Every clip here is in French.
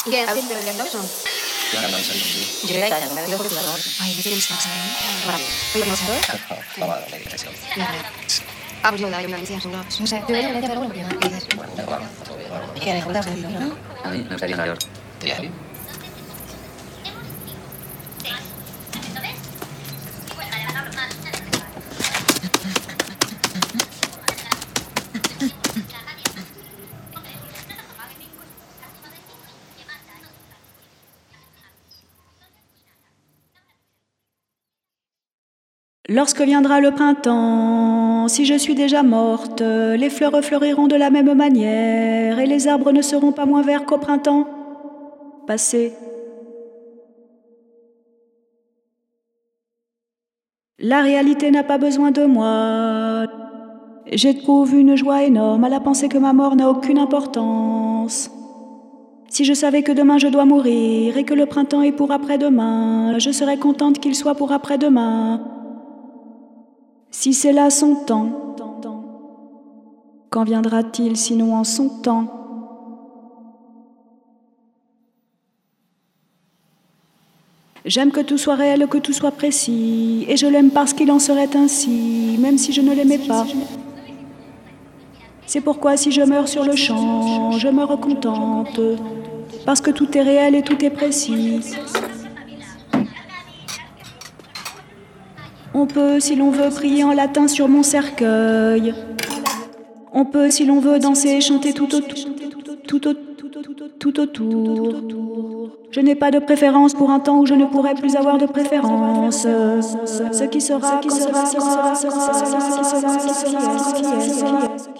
Què has fet per el son? Ja no em sento bé. Jo crec que també ho he Ai, de temps que Bravo. Però no sé. La mare de la direcció. Ah, pues no, la violencia son dos. No sé, yo creo que le hago lo que dices. Bueno, da igual, todo bien, ¿no? ¿Qué recuerdas del libro? A mí me gustaría saber diario. Lorsque viendra le printemps, si je suis déjà morte, les fleurs fleuriront de la même manière et les arbres ne seront pas moins verts qu'au printemps passé. La réalité n'a pas besoin de moi. J'éprouve une joie énorme à la pensée que ma mort n'a aucune importance. Si je savais que demain je dois mourir et que le printemps est pour après-demain, je serais contente qu'il soit pour après-demain. Si c'est là son temps, quand viendra-t-il sinon en son temps? J'aime que tout soit réel, que tout soit précis, et je l'aime parce qu'il en serait ainsi, même si je ne l'aimais pas. C'est pourquoi si je meurs sur le champ, je me recontente, parce que tout est réel et tout est précis. On peut, si l'on veut, prier en latin sur mon cercueil. On peut, si l'on veut, danser et chanter tout autour. Je n'ai pas de préférence pour un temps où je ne pourrai plus avoir de préférence. Ce qui sera, ce qui est.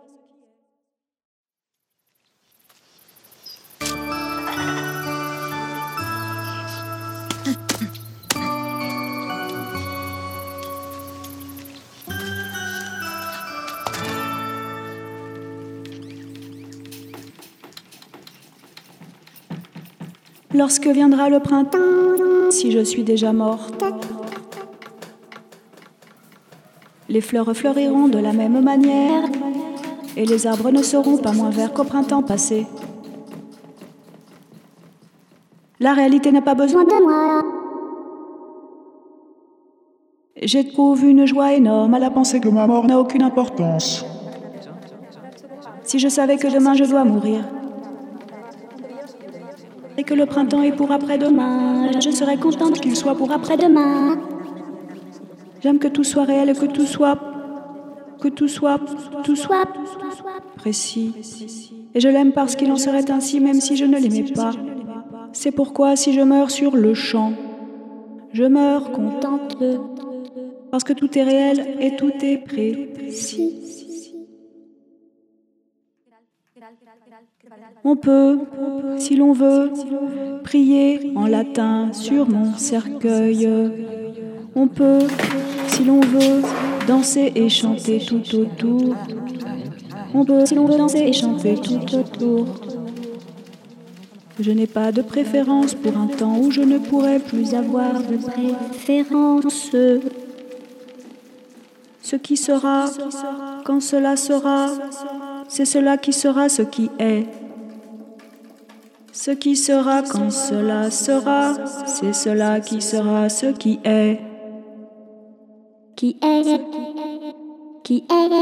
Lorsque viendra le printemps, si je suis déjà morte, les fleurs fleuriront de la même manière et les arbres ne seront pas moins verts qu'au printemps passé. La réalité n'a pas besoin de moi. J'éprouve une joie énorme à la pensée que ma mort n'a aucune importance. Si je savais que demain je dois mourir et que le printemps est pour après-demain, je serais contente qu'il soit pour après-demain. J'aime que tout soit réel, que tout soit précis. Et je l'aime parce qu'il en serait ainsi même si je ne l'aimais pas. C'est pourquoi si je meurs sur le champ, je meurs contente parce que tout est réel et tout est précis. On peut, si l'on veut, prier en latin sur mon cercueil. On peut, si l'on veut, danser et chanter tout autour. On peut, si l'on veut, danser et chanter tout autour. Je n'ai pas de préférence pour un temps où je ne pourrai plus avoir de préférence. Ce qui sera, quand cela sera, c'est cela qui sera ce qui est. Ce qui sera quand cela sera, c'est cela qui sera ce qui est. Qui est, qui est.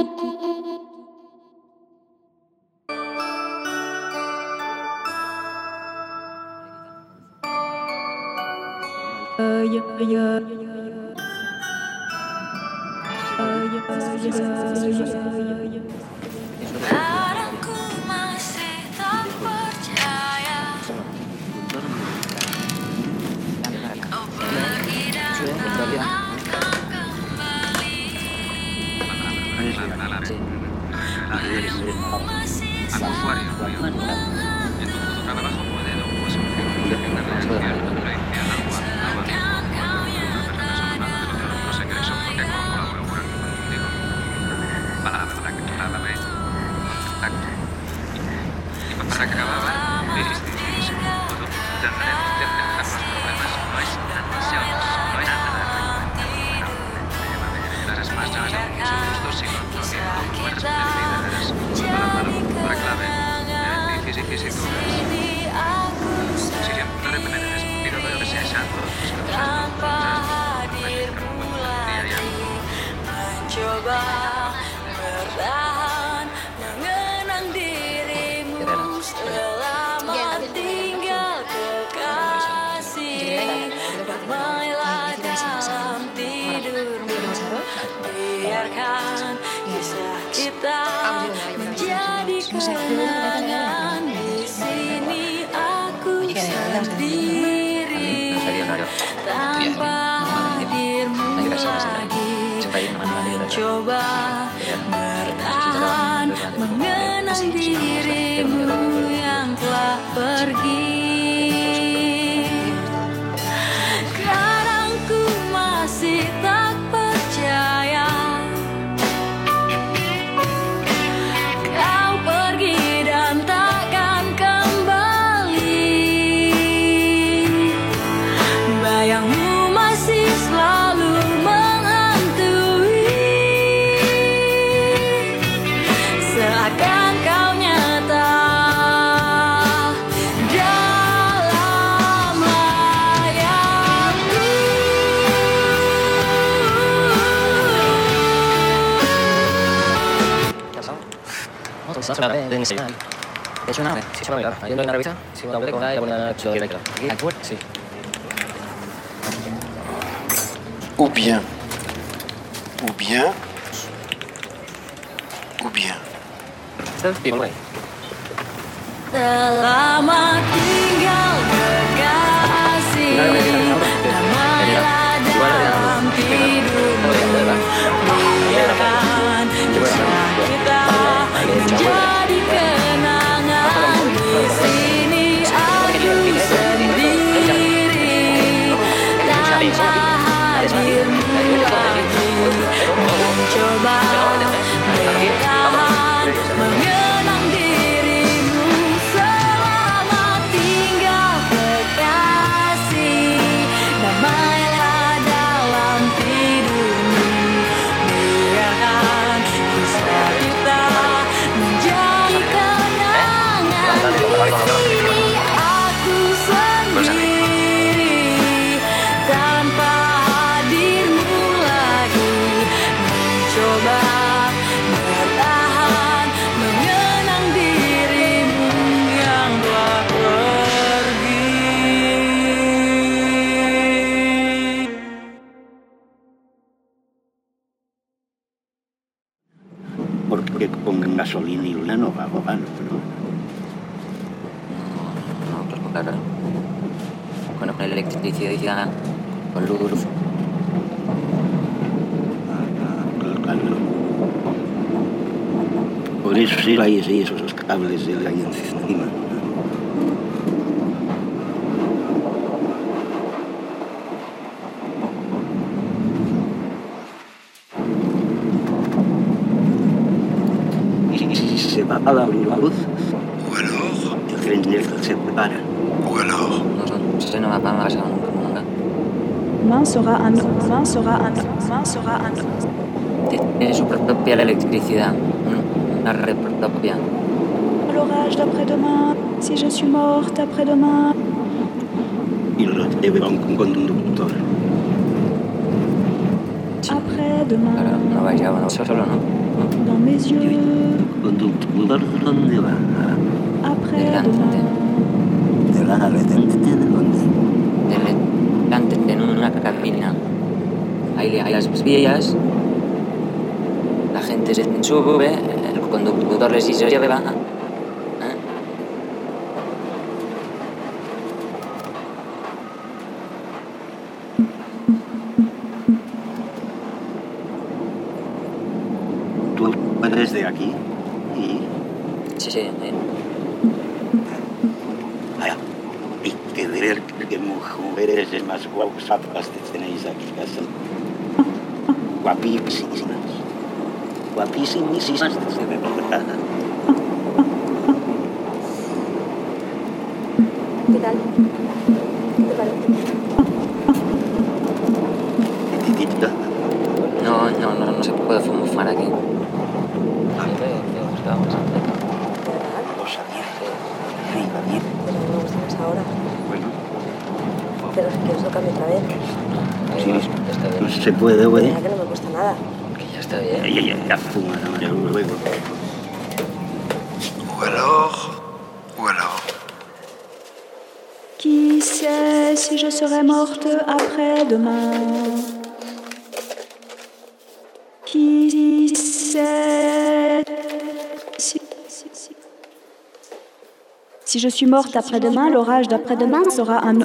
Larangku masih tak percaya kau pergi dan tak akan kembali. Dirimu masih sama seakan kau yang aku kenangan di sini aku sendiri tanpa hadirmu lagi mencoba bertahan mengenang dirimu yang telah pergi. Kadang ku masih tak percaya kau pergi dan takkan kembali. Bayangmu masih selalu menghantui, seakan kau nyata dalam layarku. Es una nave, sí se va a bailar. Ahí en la revista, si una doble con la y la ponen a la directa. Aquí, sí. Ou bien. Ou bien. Ou bien. Dimulai. Selama tinggal kekasih, damailah dalam tidurmu. Biarkan kisah kita menjadi kenangan. Di sini aku sendiri tanpa hadirmu lagi mencoba bertahan mengenang dirimu. Selamat tinggal kekasih, damailah dalam tidurmu. Biarkan kisah kita menjadi kenangan. Di sini aku sendiri tanpa hadirmu lagi mencoba bertahan mengenang dirimu yang telah pergi. Porque con gasolina y luna no va, ¿no? No, claro. Con la electricidad, con luz. Claro. Por eso sí hay esos cables de ahí encima. Y si se va a abrir la luz, Ou alors. el tren se prepara. Ou alors. Se no va a pasar nunca. Main sera un, main sera un, main sera un. Tiene su propia electricidad, una red propia. L'orage d'après-demain, si je suis morte après-demain. Y lo lleva un conductor. Après-demain, Claro, no vaya uno solo, ¿no? dans mes yeux. ¿Conductor dónde va? Après-demain, ¿De la detente de dónde? Delante en una cabina. Hay las vías. La gente se sube, el conductor les dice, ya va. Tú eres de aquí y... Sí. Vaya, hay que ver que mujeres más guapas tenéis aquí, casi. Guapísimas. Guapísimas de verdad. ¿Qué tal? ¿Te parece? Chiquitita. No se puede fumar aquí. Lo sabía. Arriba, bien. Pero no me gusta más ahora. Bueno, Pero si quieres lo cambio otra vez. sí, Está bien. no se puede, güey. Mira que no me cuesta nada. Que ya está bien. Ya fuma, no, luego. Ou alors. Ou alors. Qui sait si je serai morte après-demain? Qui sait si Si je suis morte après-demain, l'orage d'après-demain sera un...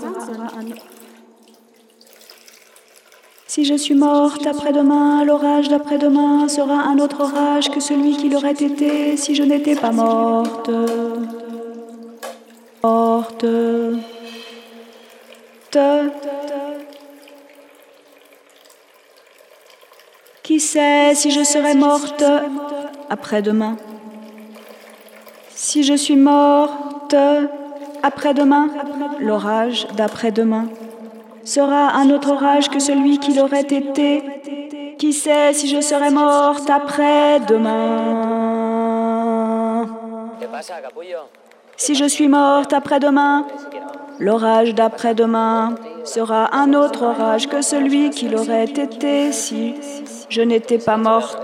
Si je suis morte après-demain, l'orage d'après-demain sera un autre orage que celui qui l'aurait été si je n'étais pas morte. Morte. Qui sait si je serais morte après-demain? Si je suis morte après-demain, l'orage d'après-demain sera un autre orage que celui qui l'aurait été. Qui sait si je serais morte après-demain? Si je suis morte après-demain, l'orage d'après-demain sera un autre orage que celui qui l'aurait été si je n'étais pas morte.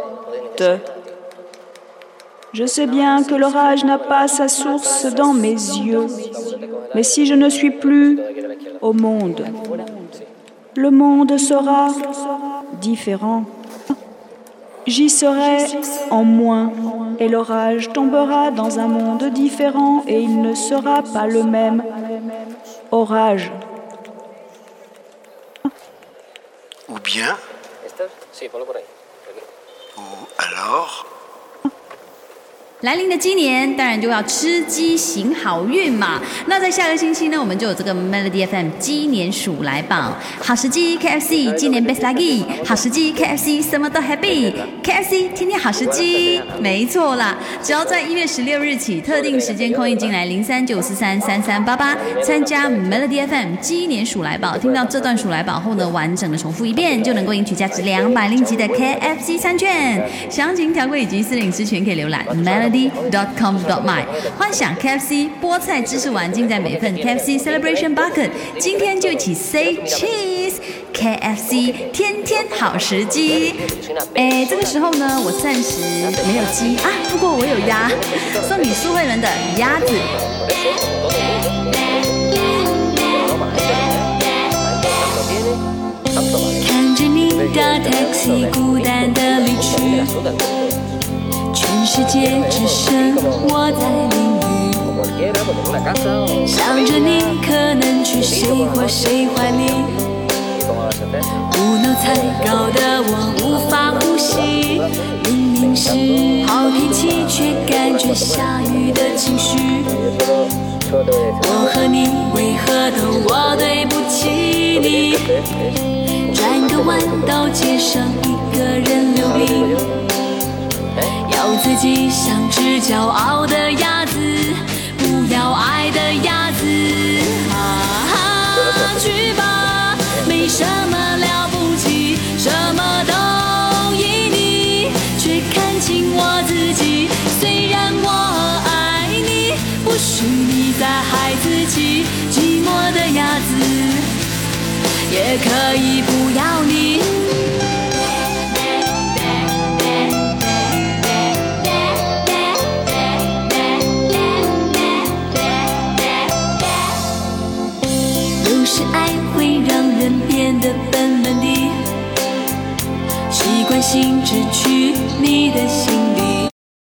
Je sais bien que l'orage n'a pas sa source dans mes yeux, mais si je ne suis plus au monde, le monde sera différent. J'y serai en moins, et l'orage tombera dans un monde différent, et il ne sera pas le même orage. Ou bien, ou alors, 来临的鸡年，当然就要吃鸡行好运嘛。那在下个星期呢，我们就有这个 Melody FM 鸡年数来宝，好时机 KFC 今年 Best Lucky， 好时机 KFC 什么都 Happy，KFC 天天好时机，没错啦。只要在1月16日起特定时间空运进来0394333388，参加 Melody FM 鸡年数来宝，听到这段数来宝后呢，完整的重复一遍，就能够赢取价值200级的 KFC 餐券。详情条规以及4领之前可以浏览 melody.com.my。 幻想 KFC 菠菜芝士丸尽在每份 KFC Celebration Bucket， 今天就一起 Say Cheese KFC 天天好时机。这个时候呢，我暂时没有鸡啊，不过我有鸭，送给苏慧伦的鸭子。 看着你的 taxi 孤单的离去，全世界只剩我在淋雨，想着你可能去谁或谁怀里，不能才搞得我无法呼吸，明明是好天气却感觉下雨的情绪，我和你为何都我对不起你，转个弯到街上一个人流离，要自己像只骄傲的鸭子，不要爱的鸭子。去吧，没什么了不起，什么都依你，却看清我自己。虽然我爱你，不许你再害自己。寂寞的鸭子，也可以不要你。